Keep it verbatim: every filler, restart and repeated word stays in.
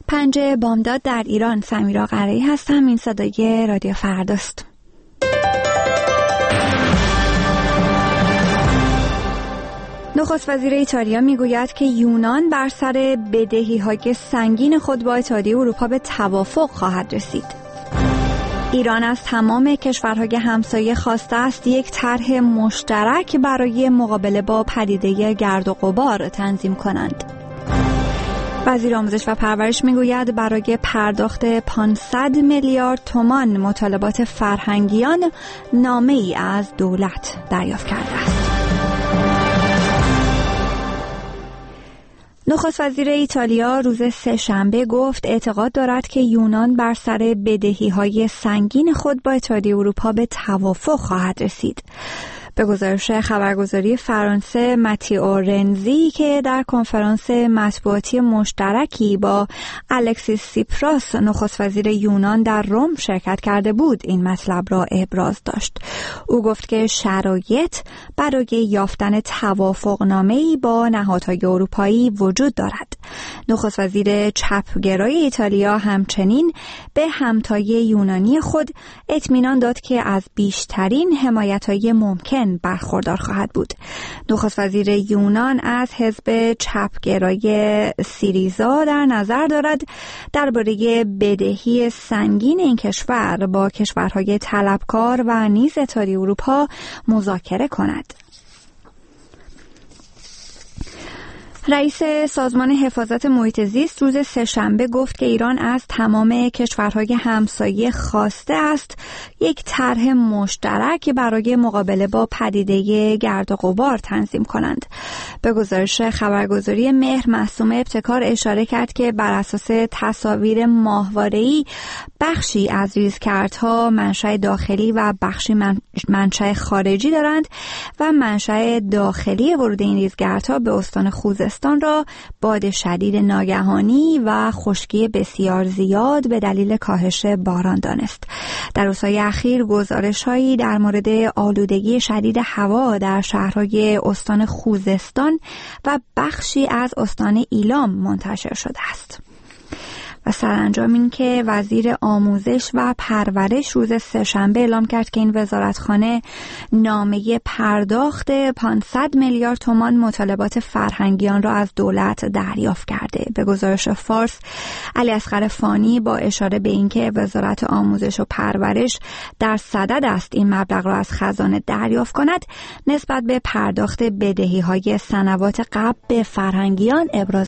پنجه بامداد در ایران. سمیرا قره‌ای هستم. این صدای رادیو فرداست. نخست وزیر ایتالیا میگوید که یونان بر سر بدهی‌های سنگین خود با اتحادیه اروپا به توافق خواهد رسید. ایران از تمام کشورهای همسایه خواسته است یک طرح مشترک برای مقابله با پدیده گرد و غبار تنظیم کنند. وزیر آموزش و پرورش میگوید برای پرداخت پانصد میلیارد تومان مطالبات فرهنگیان نامه‌ای از دولت دریافت کرده است. نخست وزیر ایتالیا روز سه‌شنبه گفت اعتقاد دارد که یونان بر سر بدهی‌های سنگین خود با اتحادیه اروپا به توافق خواهد رسید. به گزارش خبرگزاری فرانسه ماتیو رنزی که در کنفرانس مطبوعاتی مشترکی با الکسیس سیپراس نخست وزیر یونان در روم شرکت کرده بود این مطلب را ابراز داشت. او گفت که شرایط برای یافتن توافقنامه‌ای با نهادهای اروپایی وجود دارد. نخست وزیر چپگرای ایتالیا همچنین به همتای یونانی خود اطمینان داد که از بیشترین حمایت‌های ممکن برخوردار خواهد بود. نخست وزیر یونان از حزب چپگرای سیریزا در نظر دارد درباره بدهی سنگین این کشور با کشورهای طلبکار و نیز اتحادیه اروپا مذاکره کند. رئیس سازمان حفاظت محیط زیست روز سه‌شنبه گفت که ایران از تمام کشورهای همسایه خواسته است یک طرح مشترک برای مقابله با پدیده گرد و غبار تنظیم کنند. به گزارش خبرگزاری مهر معصومه ابتکار اشاره کرد که بر اساس تصاویر ماهواره‌ای بخشی از ریزگردها منشأ داخلی و بخشی منشأ خارجی دارند و منشأ داخلی ورود این ریزگردها به استان خوزستان را باد شدید ناگهانی و خشکی بسیار زیاد به دلیل کاهش باران دانست. در روزهای اخیر گزارش‌هایی در مورد آلودگی شدید هوا در شهرهای استان خوزستان و بخشی از استان ایلام منتشر شده است. و سرانجام این که وزیر آموزش و پرورش روز سه‌شنبه اعلام کرد که این وزارتخانه نامه پرداخت پانصد میلیارد تومان مطالبات فرهنگیان را از دولت دریافت کرده. به گزارش فارس علی اصغر فانی با اشاره به اینکه وزارت آموزش و پرورش در صدد است این مبلغ را از خزانه دریافت کند نسبت به پرداخت بدهی‌های سنوات قبل به فرهنگیان ابراز